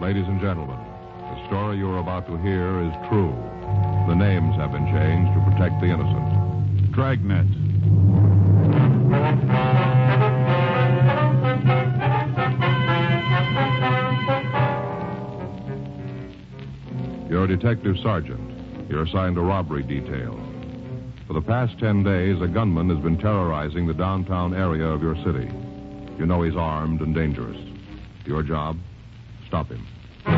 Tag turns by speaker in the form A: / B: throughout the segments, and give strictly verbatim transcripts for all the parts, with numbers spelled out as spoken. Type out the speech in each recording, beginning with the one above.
A: Ladies and gentlemen, the story you're about to hear is true. The names have been changed to protect the innocent.
B: Dragnet.
A: You're a detective sergeant. You're assigned a robbery detail. For the past ten days, a gunman has been terrorizing the downtown area of your city. You know he's armed and dangerous. Your job? Stop him.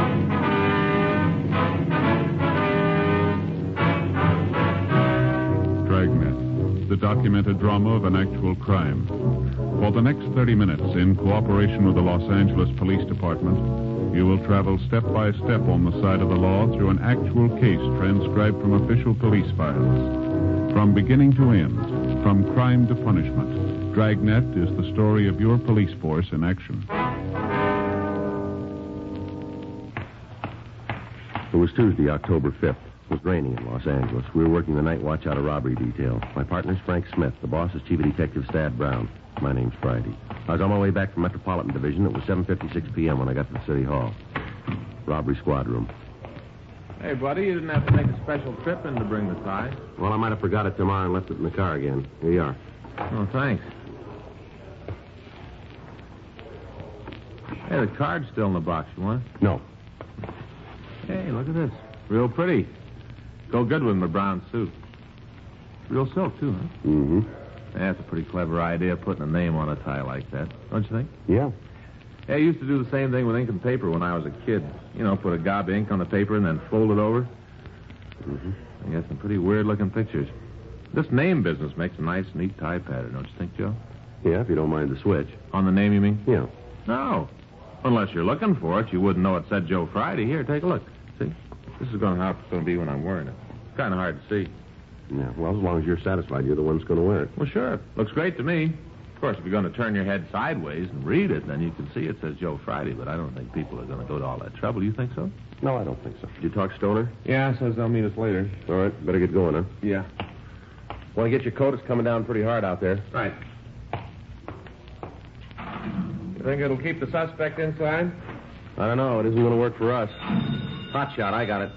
B: Dragnet, the documented drama of an actual crime. For the next thirty minutes, in cooperation with the Los Angeles Police Department, you will travel step by step on the side of the law through an actual case transcribed from official police files. From beginning to end, from crime to punishment, Dragnet is the story of your police force in action.
C: It was Tuesday, October fifth. It was raining in Los Angeles. We were working the night watch out of robbery detail. My partner's Frank Smith. The boss is Chief of Detective Stad Brown. My name's Friday. I was on my way back from Metropolitan Division. It was seven fifty-six p.m. when I got to the City Hall. Robbery squad room.
D: Hey, buddy, you didn't have to make a special trip in to bring the tie.
C: Well, I might have forgot it tomorrow and left it in the car again. Here you are.
D: Oh, thanks. Hey, the card's still in the box. You want it?
C: No.
D: Hey, look at this. Real pretty. Go good with my brown suit. Real silk, too, huh?
C: Mm-hmm.
D: That's a pretty clever idea, putting a name on a tie like that. Don't you think?
C: Yeah.
D: Hey, I used to do the same thing with ink and paper when I was a kid. You know, put a gob of ink on the paper and then fold it over.
C: Mm-hmm.
D: I got some pretty weird-looking pictures. This name business makes a nice, neat tie pattern, don't you think, Joe?
C: Yeah, if you don't mind the switch.
D: On the name, you mean?
C: Yeah.
D: No. Unless you're looking for it, you wouldn't know it said Joe Friday. Here, take a look. See? This is going to how it's going to be when I'm wearing it. It's kind of hard to see.
C: Yeah, well, as long as you're satisfied, you're the one that's going to wear it.
D: Well, sure. Looks great to me. Of course, if you're going to turn your head sideways and read it, then you can see it says Joe Friday, but I don't think people are going to go to all that trouble. You think so?
C: No, I don't think so. Did you talk Stoner?
D: Yeah, says they'll meet us later.
C: All right, better get going, huh?
D: Yeah.
C: Want to get your coat? It's coming down pretty hard out there.
D: Right. You think it'll keep the suspect inside?
C: I don't know. It isn't going to work for us. Hot shot, I got it.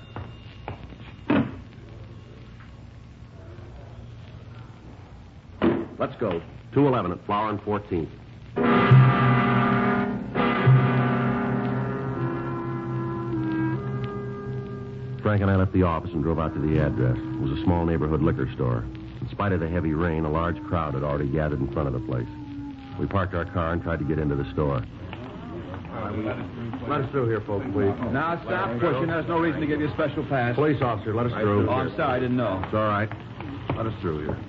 C: Let's go. two eleven at Flower and fourteenth. Frank and I left the office and drove out to the address. It was a small neighborhood liquor store. In spite of the heavy rain, a large crowd had already gathered in front of the place. We parked our car and tried to get into the store. Let us through here, folks, please.
E: Now, stop pushing. There's no reason to give you a special pass.
C: Police officer, let us through.
E: Oh, I'm sorry. I didn't know.
C: It's all right. Let us through here.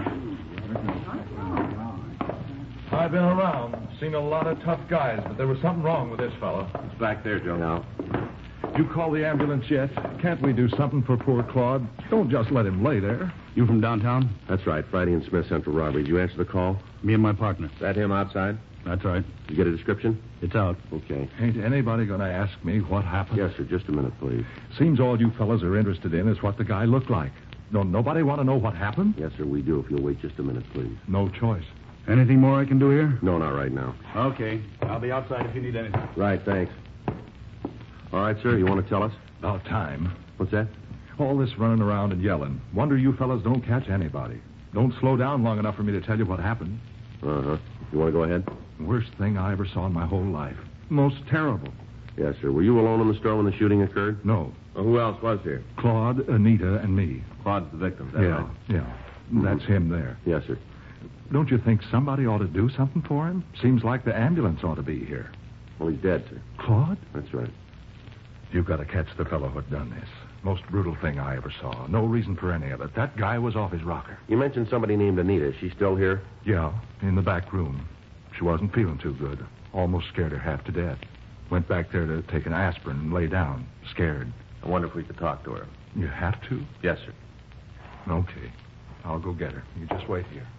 F: I've been around, seen a lot of tough guys, but there was something wrong with this fellow.
C: It's back there, Joe. Now.
F: You call the ambulance yet? Can't we do something for poor Claude? Don't just let him lay there.
E: You from downtown?
C: That's right. Friday and Smith Central Robbery. Did you answer the call?
E: Me and my partner.
C: Is that him outside?
E: That's right.
C: Did you get a description?
E: It's out.
C: Okay.
F: Ain't anybody going to ask me what happened?
C: Yes, sir. Just a minute, please.
F: Seems all you fellas are interested in is what the guy looked like. Don't nobody want to know what happened?
C: Yes, sir, we do. If you'll wait just a minute, please.
F: No choice.
E: Anything more I can do here?
C: No, not right now.
E: Okay. I'll be outside if you need anything.
C: Right, thanks. All right, sir, you want to tell us?
F: About time.
C: What's that?
F: All this running around and yelling. Wonder you fellas don't catch anybody. Don't slow down long enough for me to tell you what happened.
C: Uh-huh. You want to go ahead?
F: Worst thing I ever saw in my whole life. Most terrible.
C: Yes, sir. Were you alone in the store when the shooting occurred?
F: No.
D: Well, who else was here?
F: Claude, Anita, and me.
D: Claude's the victim, is that
F: Yeah,
D: right?
F: yeah.
C: Mm-hmm.
F: That's him there.
C: Yes, sir.
F: Don't you think somebody ought to do something for him? Seems like the ambulance ought to be here.
C: Well, he's dead, sir.
F: Claude?
C: That's right.
F: You've got to catch the fellow who'd done this. Most brutal thing I ever saw. No reason for any of it. That guy was off his rocker.
C: You mentioned somebody named Anita. Is she still here?
F: Yeah, in the back room. She wasn't feeling too good. Almost scared her half to death. Went back there to take an aspirin and lay down, scared.
D: I wonder if we could talk to her.
F: You have to?
D: Yes, sir.
F: Okay. I'll go get her. You just wait here.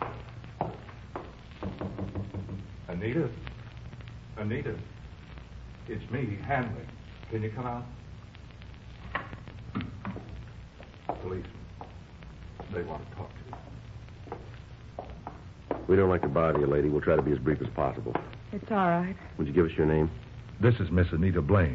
F: Anita? Anita? It's me, Hanley. Can you come out? Policeman. They want to talk to you.
C: We don't like to bother you, lady. We'll try to be as brief as possible.
G: It's all right.
C: Would you give us your name?
F: This is Miss Anita Blaine.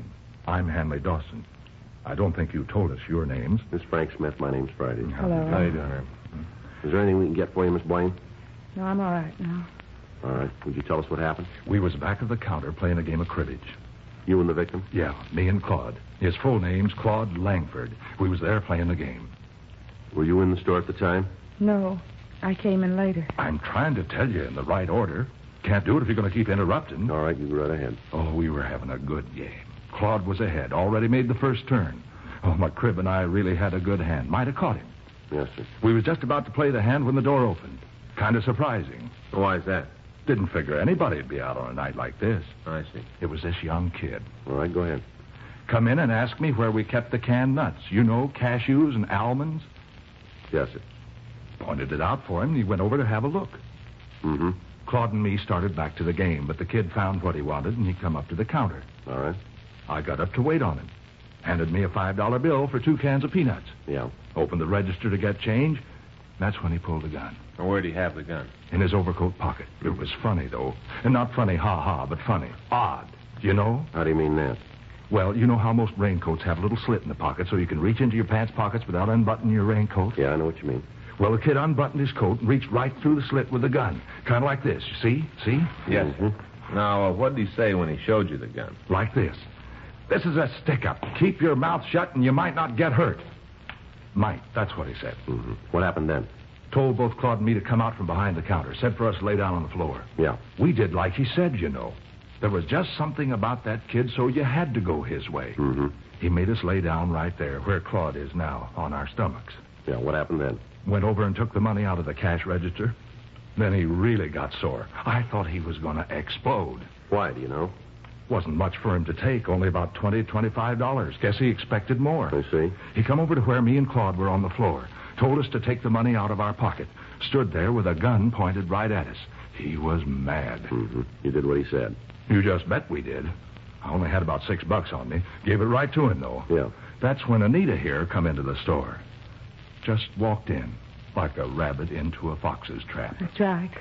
F: I'm Hanley Dawson. I don't think you told us your names.
C: Miss Frank Smith, my name's Friday.
G: Hello.
D: How you doing, Herb?
C: Is there anything we can get for you, Miss Blaine?
G: No, I'm all right now.
C: All right. Would you tell us what happened?
F: We was back of the counter playing a game of cribbage.
C: You and the victim?
F: Yeah, me and Claude. His full name's Claude Langford. We was there playing the game.
C: Were you in the store at the time?
G: No, I came in later.
F: I'm trying to tell you in the right order. Can't do it if you're going to keep interrupting.
C: All right, you go right ahead.
F: Oh, we were having a good game. Claude was ahead, already made the first turn. Oh, my crib and I really had a good hand. Might have caught him.
C: Yes, sir.
F: We was just about to play the hand when the door opened. Kind of surprising.
D: Why is that?
F: Didn't figure anybody'd be out on a night like this.
D: I see.
F: It was this young kid.
C: All right, go ahead.
F: Come in and ask me where we kept the canned nuts. You know, cashews and almonds.
C: Yes, sir.
F: Pointed it out for him, and he went over to have a look.
C: Mm-hmm.
F: Claude and me started back to the game, but the kid found what he wanted, and he come up to the counter.
C: All right.
F: I got up to wait on him. Handed me a five dollar bill for two cans of peanuts.
C: Yeah.
F: Opened the register to get change. That's when he pulled the gun.
D: Well, where'd he have the gun?
F: In his overcoat pocket. It was funny, though. And not funny, ha-ha, but funny. Odd. You know?
C: How do you mean that?
F: Well, you know how most raincoats have a little slit in the pocket so you can reach into your pants pockets without unbuttoning your raincoat?
C: Yeah, I know what you mean.
F: Well, the kid unbuttoned his coat and reached right through the slit with the gun. Kind of like this. You see? See?
D: Yes,
C: Mm-hmm.
D: sir. Now, uh, what did he say when he showed you the gun?
F: Like this. This is a stick-up. Keep your mouth shut and you might not get hurt. Might. That's what he said.
C: Mm-hmm. What happened then?
F: Told both Claude and me to come out from behind the counter. Said for us to lay down on the floor.
C: Yeah.
F: We did like he said, you know. There was just something about that kid, so you had to go his way.
C: Mm-hmm.
F: He made us lay down right there, where Claude is now, on our stomachs.
C: Yeah, what happened then?
F: Went over and took the money out of the cash register. Then he really got sore. I thought he was going to explode.
C: Why, do you know?
F: Wasn't much for him to take, only about twenty, twenty-five dollars. Guess he expected more.
C: I see.
F: He come over to where me and Claude were on the floor. Told us to take the money out of our pocket. Stood there with a gun pointed right at us. He was mad.
C: Mm-hmm. You did what he said.
F: You just bet we did. I only had about six bucks on me. Gave it right to him, though.
C: Yeah.
F: That's when Anita here come into the store. Just walked in, like a rabbit into a fox's trap.
G: That's right.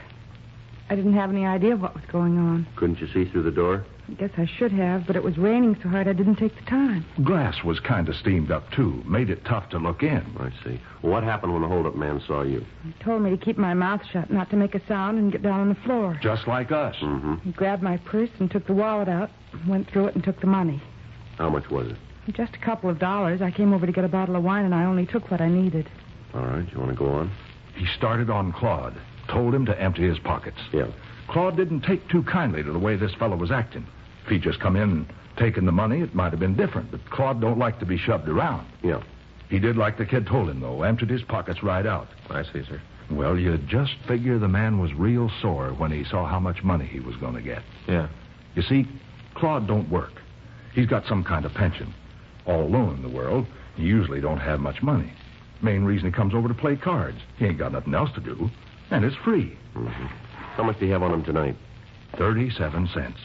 G: I didn't have any idea what was going on.
C: Couldn't you see through the door?
G: I guess I should have, but it was raining so hard I didn't take the time.
F: Glass was kind of steamed up, too. Made it tough to look in.
C: I see. Well, what happened when the hold-up man saw you?
G: He told me to keep my mouth shut, not to make a sound, and get down on the floor.
F: Just like us.
C: Mm-hmm.
G: He grabbed my purse and took the wallet out, went through it and took the money.
C: How much was it?
G: Just a couple of dollars. I came over to get a bottle of wine, and I only took what I needed.
C: All right, you want to go on?
F: He started on Claude. Told him to empty his pockets.
C: Yeah.
F: Claude didn't take too kindly to the way this fellow was acting. If he'd just come in and taken the money, it might have been different. But Claude don't like to be shoved around.
C: Yeah.
F: He did like the kid told him, though. Emptied his pockets right out.
D: I see, sir.
F: Well, you just figure the man was real sore when he saw how much money he was going to get.
D: Yeah.
F: You see, Claude don't work. He's got some kind of pension. All alone in the world, he usually don't have much money. Main reason he comes over to play cards. He ain't got nothing else to do. And it's free.
C: Mm-hmm. How much do you have on him tonight?
F: Thirty-seven cents.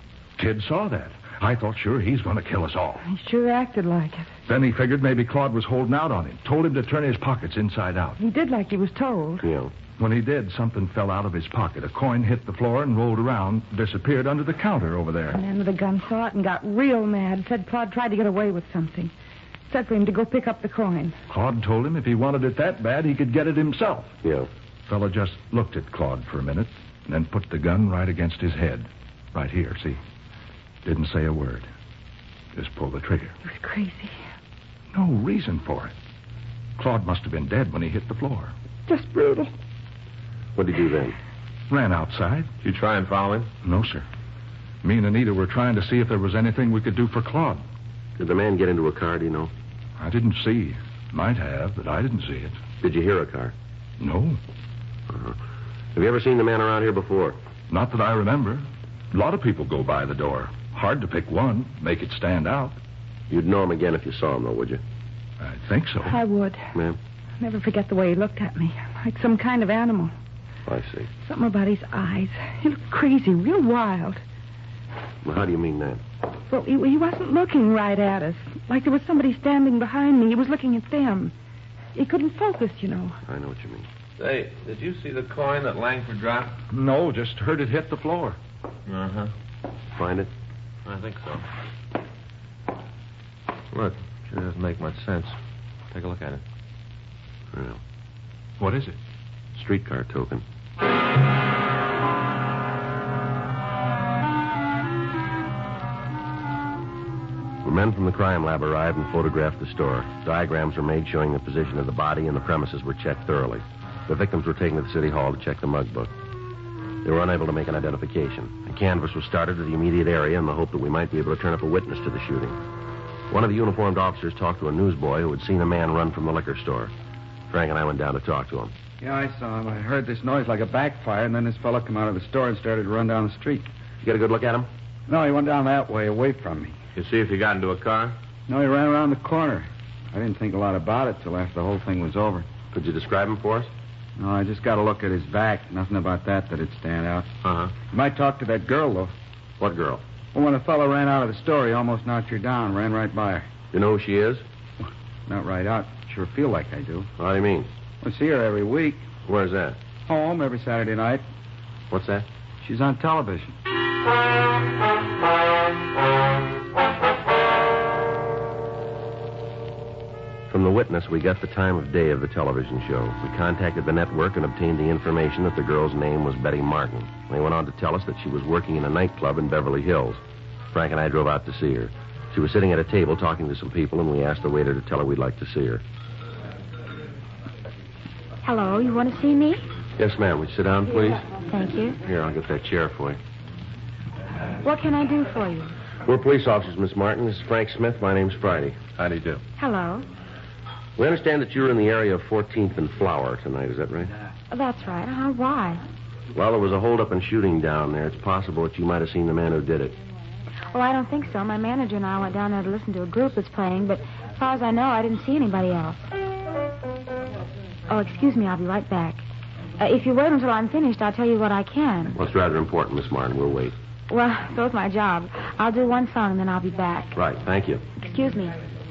F: Kid saw that. I thought sure he's going to kill us all.
G: He sure acted like it.
F: Then he figured maybe Claude was holding out on him. Told him to turn his pockets inside out.
G: He did like he was told.
C: Yeah.
F: When he did, something fell out of his pocket. A coin hit the floor and rolled around, disappeared under the counter over there.
G: The man with the gun saw it and got real mad. Said Claude tried to get away with something. Said for him to go pick up the coin.
F: Claude told him if he wanted it that bad, he could get it himself.
C: Yeah.
F: Fellow just looked at Claude for a minute and then put the gun right against his head. Right here, see? Didn't say a word. Just pulled the trigger.
G: He was crazy.
F: No reason for it. Claude must have been dead when he hit the floor.
G: Just brutal.
C: What did you do then?
F: Ran outside.
D: Did you try and follow him?
F: No, sir. Me and Anita were trying to see if there was anything we could do for Claude.
C: Did the man get into a car, do you know?
F: I didn't see. Might have, but I didn't see it.
C: Did you hear a car?
F: No.
C: Uh-huh. Have you ever seen the man around here before?
F: Not that I remember. A lot of people go by the door. Hard to pick one, make it stand out.
C: You'd know him again if you saw him, though, would you?
F: I think so.
G: I would.
C: Ma'am?
G: Never forget the way he looked at me. Like some kind of animal.
C: I see.
G: Something about his eyes. He looked crazy, real wild.
C: Well, how do you mean that?
G: Well, he, he wasn't looking right at us. Like there was somebody standing behind me. He was looking at them. He couldn't focus, you know.
C: I know what you mean.
D: Say, did you see the coin that Langford dropped?
F: No, just heard it hit the floor.
D: Uh-huh.
C: Find it?
D: I think so. Look, sure doesn't make much sense. Take a look at it.
C: Well,
F: What is it?
C: streetcar token. The men from the crime lab arrived and photographed the store. Diagrams were made showing the position of the body, and the premises were checked thoroughly. The victims were taken to the city hall to check the mug book. They were unable to make an identification. A canvass was started to the immediate area in the hope that we might be able to turn up a witness to the shooting. One of the uniformed officers talked to a newsboy who had seen a man run from the liquor store. Frank and I went down to talk to him.
E: Yeah, I saw him. I heard this noise like a backfire, and then this fellow come out of the store and started to run down the street.
C: You get a good look at him?
E: No, he went down that way, away from me.
D: You see if he got into a car?
E: No, he ran around the corner. I didn't think a lot about it till after the whole thing was over.
C: Could you describe him for us?
E: No, I just got a look at his back. Nothing about that that'd stand out.
C: Uh-huh.
E: You might talk to that girl, though.
C: What girl?
E: Well, when a fellow ran out of the store, he almost knocked her down, ran right by her.
C: You know who she is?
E: Not right out. Sure feel like I do.
C: What do you mean?
E: I see her every week.
C: Where's that?
E: Home every Saturday night.
C: What's that?
E: She's on television.
C: From the witness, we got the time of day of the television show. We contacted the network and obtained the information that the girl's name was Betty Martin. They went on to tell us that she was working in a nightclub in Beverly Hills. Frank and I drove out to see her. She was sitting at a table talking to some people, and we asked the waiter to tell her we'd like to see her.
H: Hello, you want to see me?
C: Yes, ma'am. Would you sit down, please?
H: Thank you.
C: Here, I'll get that chair for you.
H: What can I do for you?
C: We're police officers, Miss Martin. This is Frank Smith. My name's Friday.
D: How do you do?
H: Hello.
C: We understand that you're in the area of fourteenth and Flower tonight. Is that right?
H: That's right. Uh, why?
C: Well, there was a hold-up and shooting down there. It's possible that you might have seen the man who did it.
H: Well, I don't think so. My manager and I went down there to listen to a group that's playing, but as far as I know, I didn't see anybody else. Oh, excuse me. I'll be right back. Uh, if you wait until I'm finished, I'll tell you what I can.
C: Well, it's rather important, Miss Martin. We'll wait.
H: Well, so's my job. I'll do one song, and then I'll be back.
C: Right. Thank you.
H: Excuse me.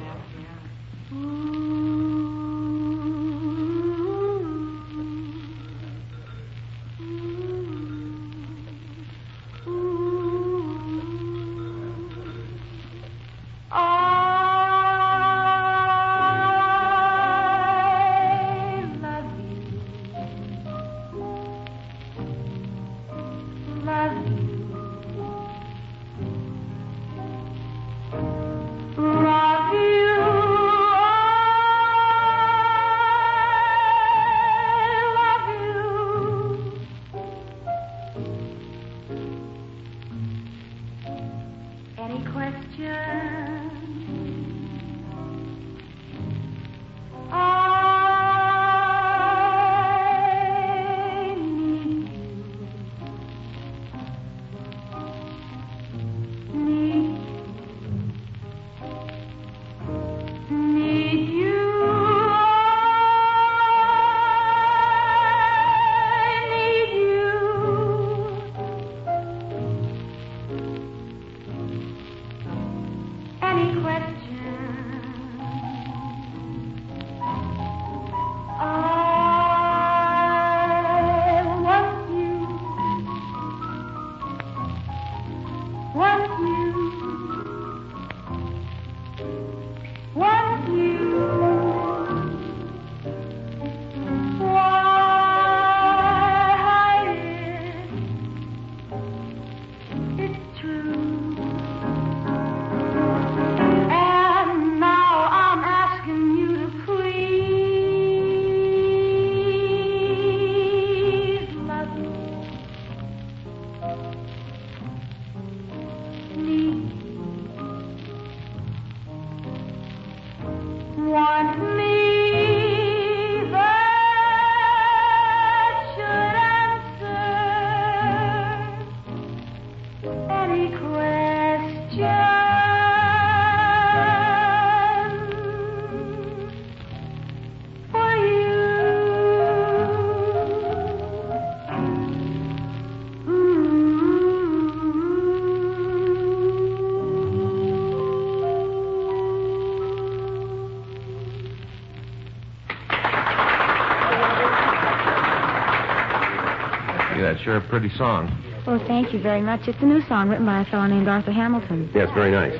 D: That's sure a pretty song.
H: Well, thank you very much. It's a new song written by a fellow named Arthur Hamilton.
C: Yes, very nice.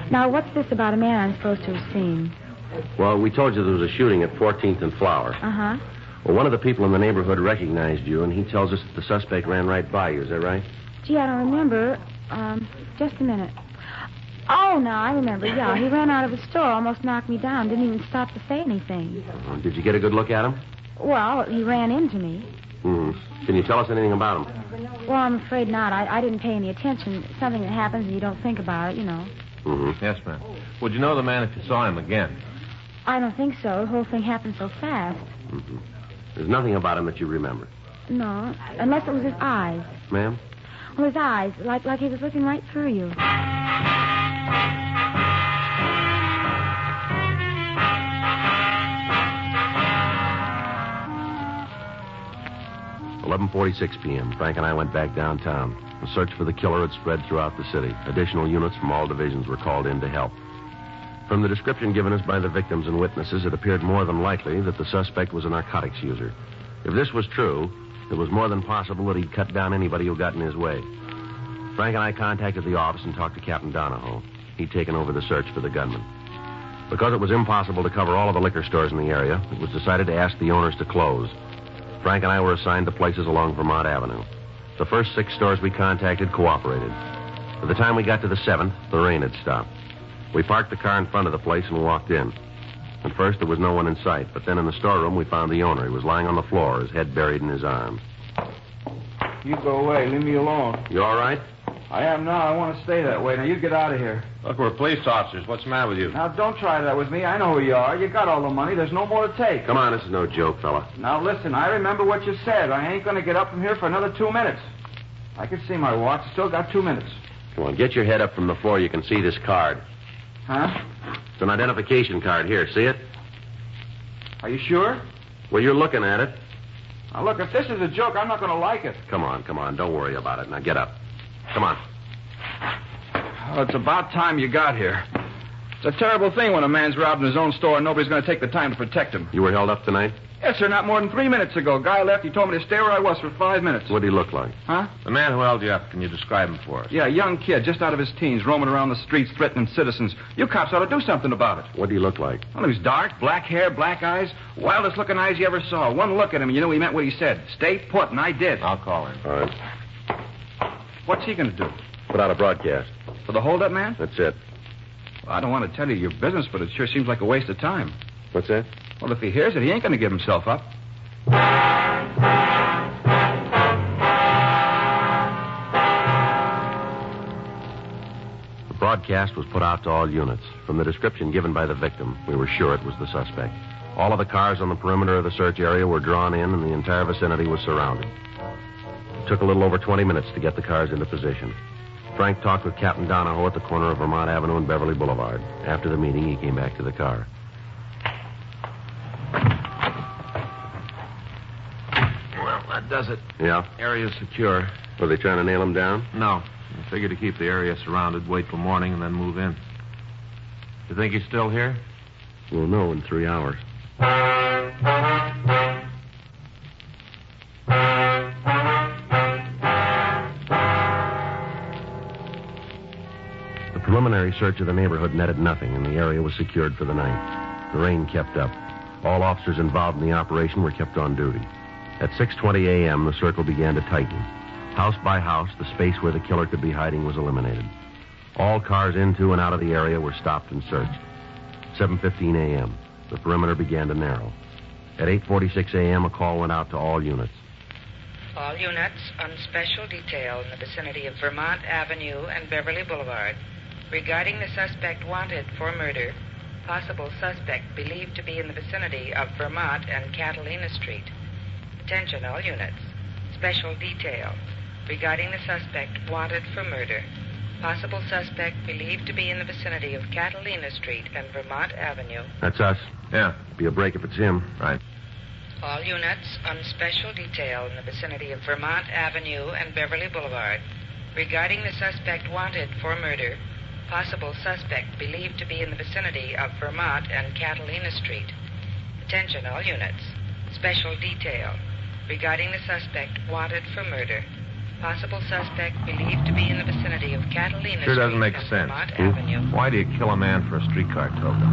H: Now, what's this about a man I'm supposed to have seen?
C: Well, we told you there was a shooting at fourteenth and Flower.
H: Uh-huh.
C: Well, one of the people in the neighborhood recognized you, and he tells us that the suspect ran right by you. Is that right?
H: Gee, I don't remember. Um, just a minute. Oh, no, I remember. Yeah, he ran out of the store, almost knocked me down, didn't even stop to say anything.
C: Well, did you get a good look at him?
H: Well, he ran into me.
C: Hmm. Can you tell us anything about him?
H: Well, I'm afraid not. I, I didn't pay any attention. Something that happens and you don't think about it, you know.
C: Mm-hmm.
D: Yes, ma'am. Would you know the man if you saw him again?
H: I don't think so. The whole thing happened so fast.
C: Mm-hmm. There's nothing about him that you remember.
H: No, unless it was his eyes.
C: Ma'am?
H: Well, his eyes, like like he was looking right through you.
C: eleven forty-six p.m. Frank and I went back downtown. The search for the killer had spread throughout the city. Additional units from all divisions were called in to help. From the description given us by the victims and witnesses, it appeared more than likely that the suspect was a narcotics user. If this was true, it was more than possible that he'd cut down anybody who got in his way. Frank and I contacted the office and talked to Captain Donahoe. He'd taken over the search for the gunman. Because it was impossible to cover all of the liquor stores in the area, it was decided to ask the owners to close. Frank and I were assigned to places along Vermont Avenue. The first six stores we contacted cooperated. By the time we got to the seventh, the rain had stopped. We parked the car in front of the place and walked in. At first, there was no one in sight, but then in the storeroom, we found the owner. He was lying on the floor, his head buried in his arms.
E: You go away. Leave me alone.
C: You all right?
E: I am now. I want to stay that way. Now, you get out of here.
D: Look, we're police officers. What's the matter with you?
E: Now, don't try that with me. I know who you are. You got all the money. There's no more to take.
C: Come on, this is no joke, fella.
E: Now, listen. I remember what you said. I ain't going to get up from here for another two minutes. I can see my watch. Still got two minutes.
C: Come on, get your head up from the floor. You can see this card.
E: Huh?
C: It's an identification card. Here, see it?
E: Are you sure?
C: Well, you're looking at it.
E: Now, look, if this is a joke, I'm not going to like it.
C: Come on, come on. Don't worry about it. Now, get up. Come on.
E: Well, it's about time you got here. It's a terrible thing when a man's robbed in his own store and nobody's going to take the time to protect him.
C: You were held up tonight?
E: Yes, sir, not more than three minutes ago. Guy left. He told me to stay where I was for five minutes.
C: What did he look like?
E: Huh?
D: The man who held you up, can you describe him for us?
E: Yeah, a young kid, just out of his teens, roaming around the streets, threatening citizens. You cops ought to do something about it.
C: What did he look like?
E: Well, he was dark, black hair, black eyes, wildest looking eyes you ever saw. One look at him, and you knew he meant what he said. Stay put, and I did.
D: I'll call him.
C: All right.
E: What's he going to do?
C: Put out a broadcast.
E: For the hold-up man?
C: That's it.
E: Well, I don't want to tell you your business, but it sure seems like a waste of time.
C: What's that?
E: Well, if he hears it, he ain't going to give himself up.
C: The broadcast was put out to all units. From the description given by the victim, we were sure it was the suspect. All of the cars on the perimeter of the search area were drawn in, and the entire vicinity was surrounded. It took a little over twenty minutes to get the cars into position. Frank talked with Captain Donahoe at the corner of Vermont Avenue and Beverly Boulevard. After the meeting, he came back to the car.
D: Well, that does it.
C: Yeah?
D: Area's secure.
C: Were they trying to nail him down?
D: No. I figured to keep the area surrounded, wait till morning, and then move in. You think he's still here?
C: We'll know in three hours. The preliminary search of the neighborhood netted nothing, and the area was secured for the night. The rain kept up. All officers involved in the operation were kept on duty. At six twenty a.m., the circle began to tighten. House by house, the space where the killer could be hiding was eliminated. All cars into and out of the area were stopped and searched. seven fifteen a.m., the perimeter began to narrow. At eight forty-six a.m., a call went out to all units.
I: All units on special detail in the vicinity of Vermont Avenue and Beverly Boulevard regarding the suspect wanted for murder, possible suspect believed to be in the vicinity of Vermont and Catalina Street. Attention all units. Special detail regarding the suspect wanted for murder, possible suspect believed to be in the vicinity of Catalina Street and Vermont Avenue.
C: That's us.
D: Yeah.
C: Be a break if it's him.
D: Right.
I: All units on special detail in the vicinity of Vermont Avenue and Beverly Boulevard regarding the suspect wanted for murder, possible suspect believed to be in the vicinity of Vermont and Catalina Street. Attention all units. Special detail regarding the suspect wanted for murder, Possible suspect believed to be in the vicinity of Catalina
D: Sure
I: Street
D: doesn't make
I: and
D: sense.
I: Vermont
D: Hmm?
I: Avenue.
D: Why do you kill a man for a streetcar token?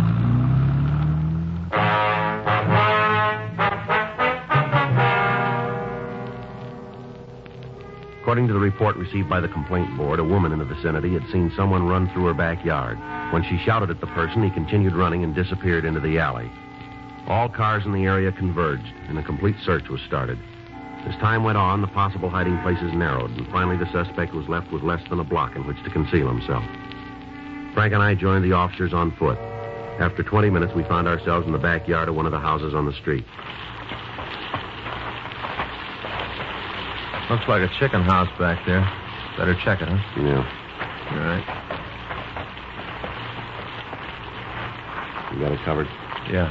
C: According to the report received by the complaint board, a woman in the vicinity had seen someone run through her backyard. When she shouted at the person, he continued running and disappeared into the alley. All cars in the area converged, and a complete search was started. As time went on, the possible hiding places narrowed, and finally the suspect was left with less than a block in which to conceal himself. Frank and I joined the officers on foot. After twenty minutes, we found ourselves in the backyard of one of the houses on the street.
D: Looks like a chicken house back there. Better check it, huh?
C: Yeah.
D: All right.
C: You got it covered?
D: Yeah.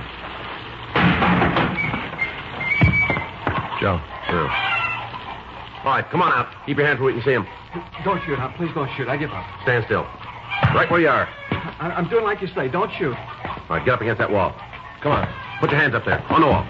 D: Joe, through.
C: All right, come on out. Keep your hands where we can see him.
J: Don't shoot, huh? Please don't shoot. I give up.
C: Stand still. Right where you are.
J: I- I'm doing like you say. Don't shoot.
C: All right, get up against that wall.
D: Come on.
C: Put your hands up there, on the wall.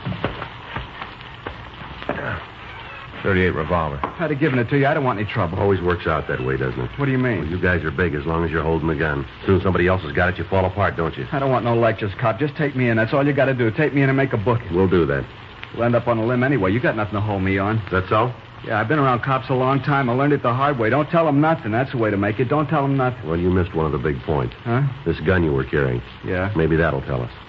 D: thirty-eight revolver.
J: I'd have given it to you. I don't want any trouble.
C: Always works out that way, doesn't it?
J: What do you mean?
C: Well, you guys are big as long as you're holding the gun. As soon as somebody else has got it, you fall apart, don't you?
J: I don't want no lectures, cop. Just take me in. That's all you got to do. Take me in and make a booking.
C: We'll do that.
J: We'll end up on a limb anyway. You got nothing to hold me on.
C: Is that so?
J: Yeah, I've been around cops a long time. I learned it the hard way. Don't tell them nothing. That's the way to make it. Don't tell them nothing.
C: Well, you missed one of the big points.
J: Huh?
C: This gun you were carrying.
J: Yeah.
C: Maybe that'll tell us.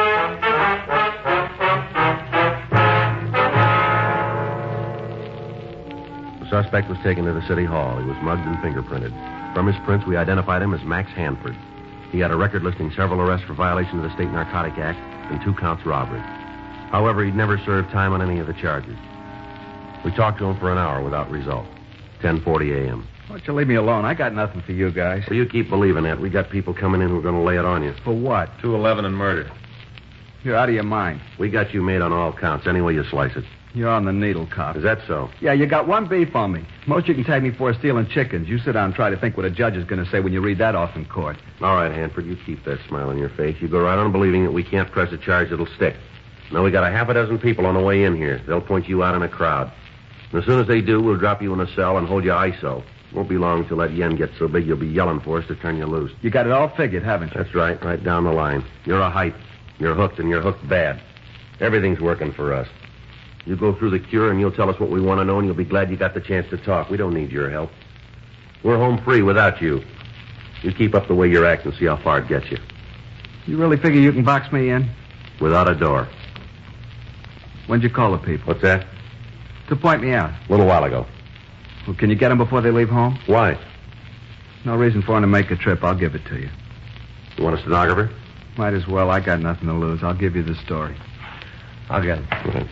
C: The suspect was taken to the city hall. He was mugged and fingerprinted. From his prints, we identified him as Max Hanford. He had a record listing several arrests for violation of the State Narcotic Act and two counts robbery. However, he'd never served time on any of the charges. We talked to him for an hour without result. ten forty a.m.
J: Why don't you leave me alone? I got nothing for you guys.
C: Well, you keep believing that. We got people coming in who are going to lay it on you.
J: For what?
D: two eleven and murder.
J: You're out of your mind.
C: We got you made on all counts, any way you slice it.
J: You're on the needle, cop.
C: Is that so?
J: Yeah, you got one beef on me. Most you can tag me for is stealing chickens. You sit down and try to think what a judge is going to say when you read that off in court.
C: All right, Hanford, you keep that smile on your face. You go right on believing that we can't press a charge that'll stick. Now, we got a half a dozen people on the way in here. They'll point you out in a crowd. And as soon as they do, we'll drop you in a cell and hold you I S O. Won't be long till that yen gets so big you'll be yelling for us to turn you loose.
J: You got it all figured, haven't you?
C: That's right, right down the line. You're a hype. You're hooked, and you're hooked bad. Everything's working for us. You go through the cure, and you'll tell us what we want to know, and you'll be glad you got the chance to talk. We don't need your help. We're home free without you. You keep up the way you're acting, see how far it gets you.
J: You really figure you can box me in?
C: Without a door.
J: When'd you call the people?
C: What's that?
J: To point me out.
C: A little while ago.
J: Well, can you get them before they leave home?
C: Why?
J: No reason for them to make a trip. I'll give it to you.
C: You want a stenographer?
J: Might as well. I got nothing to lose. I'll give you the story.
D: I'll get him.
C: Okay.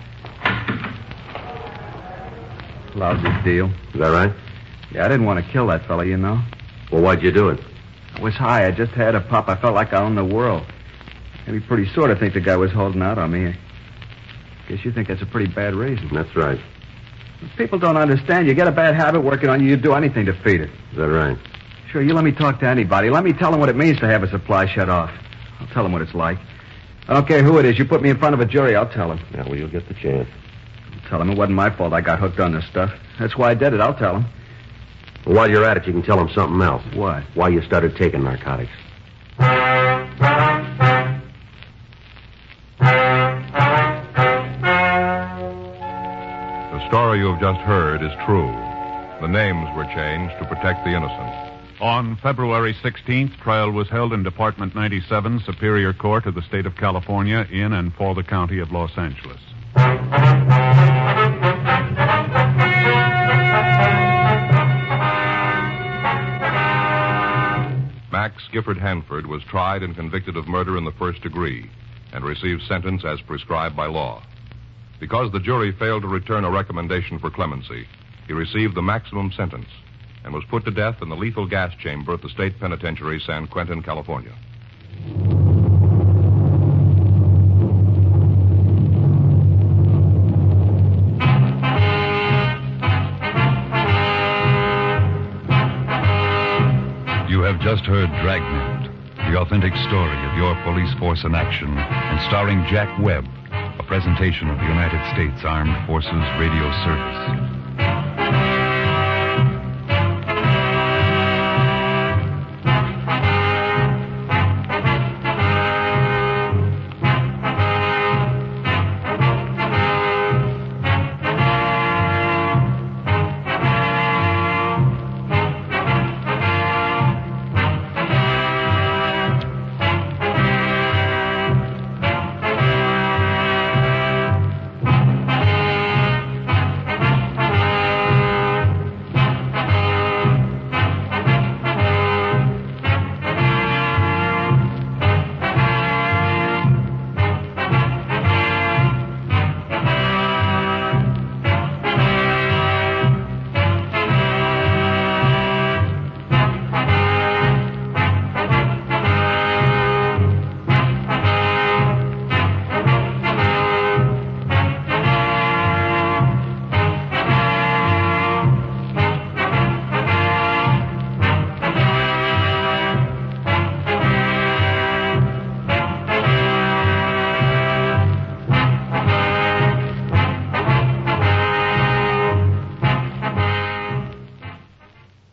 J: Lousy deal.
C: Is that right?
J: Yeah, I didn't want to kill that fella, you know.
C: Well, why'd you do it?
J: I was high. I just had a pop. I felt like I owned the world. Maybe pretty sore to think the guy was holding out on me. Guess you think that's a pretty bad reason.
C: That's right.
J: People don't understand. You get a bad habit working on you, you'd do anything to feed it.
C: Is that right?
J: Sure, you let me talk to anybody. Let me tell them what it means to have a supply shut off. I'll tell them what it's like. I don't care who it is. You put me in front of a jury, I'll tell them.
C: Yeah, well, you'll get the chance.
J: I'll tell them it wasn't my fault I got hooked on this stuff. That's why I did it. I'll tell them.
C: Well, while you're at it, you can tell them something else.
J: What?
C: Why you started taking narcotics.
A: The story you have just heard is true. The names were changed to protect the innocent.
B: On February sixteenth, trial was held in Department ninety-seven, Superior Court of the State of California, in and for the County of Los Angeles.
A: Max Gifford Hanford was tried and convicted of murder in the first degree and received sentence as prescribed by law. Because the jury failed to return a recommendation for clemency, he received the maximum sentence and was put to death in the lethal gas chamber at the State Penitentiary, San Quentin, California.
K: You have just heard Dragnet, the authentic story of your police force in action, and starring Jack Webb, a presentation of the United States Armed Forces Radio Service.